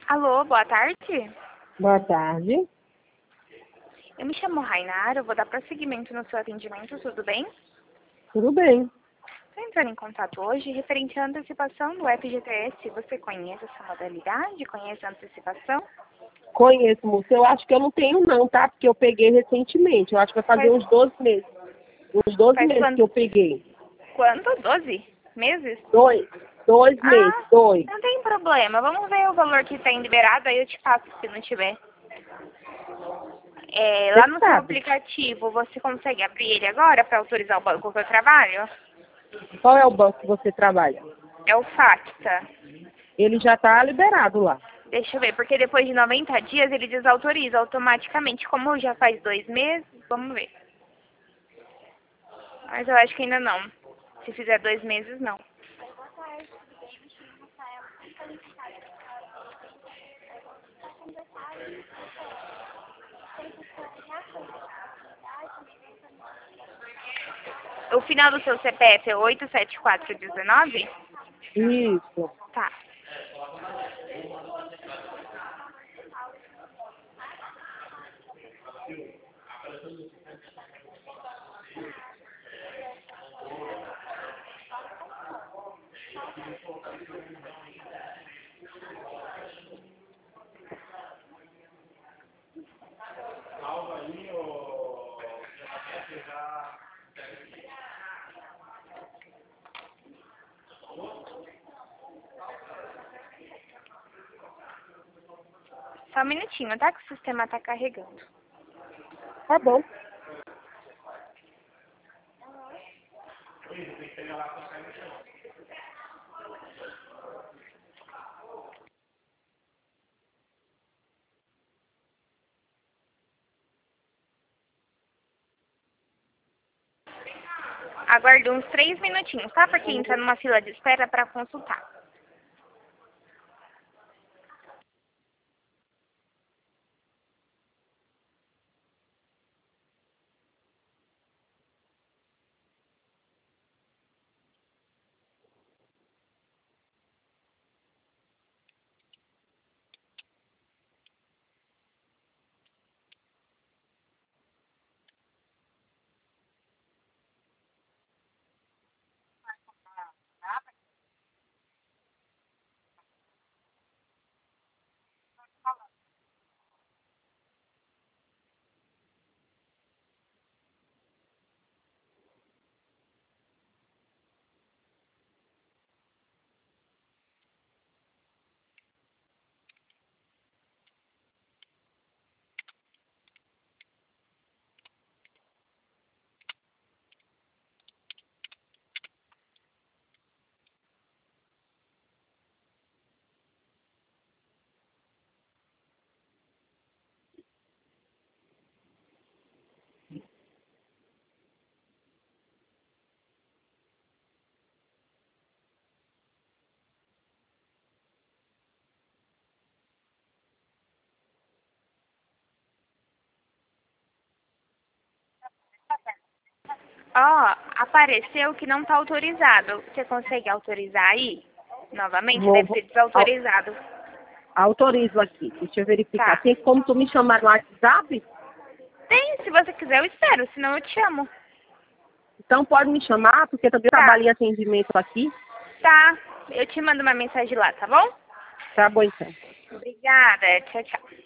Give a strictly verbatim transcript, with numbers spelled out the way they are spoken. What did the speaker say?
Alô, boa tarde. Boa tarde. Eu me chamo Rainara, eu vou dar prosseguimento no seu atendimento, tudo bem? Tudo bem. Estou entrando em contato hoje referente à antecipação do F G T S. Você conhece essa modalidade? Conhece a antecipação? Conheço, moça. Eu acho que eu não tenho não, tá? Porque eu peguei recentemente. Eu acho que vai fazer Faz, uns doze meses. Uns doze faz meses que quanto? eu peguei. Quanto? doze meses? Dois. Dois meses. Ah, Dois. não tem problema. Vamos ver o valor que está liberado, aí eu te passo se não tiver. É, Você lá no seu sabe. aplicativo, você consegue abrir ele agora para autorizar o banco que eu trabalho? Qual é o banco que você trabalha? É o Facta. Ele já está liberado lá. Deixa eu ver, porque depois de noventa dias ele desautoriza automaticamente. Como já faz dois meses, vamos ver. Mas eu acho que ainda não. Se fizer dois meses, não. O final do seu C P F é oito sete quatro um nove? Isso. Tá. Só um minutinho, tá? Que o sistema tá carregando. Tá bom. Aguarde uns três minutinhos, tá? Porque entra numa fila de espera para consultar. Ó, apareceu que não tá autorizado. Você consegue autorizar aí? Novamente? Vou, Deve vou ser au- desautorizado. autorizo aqui. Deixa eu verificar. Tá. Tem como tu me chamar no WhatsApp? Tem, se você quiser eu espero, senão eu te chamo. Então pode me chamar, porque também Tá, trabalho em atendimento aqui. tá. Eu te mando uma mensagem lá, tá bom? Tá bom então. Obrigada. Tchau, tchau.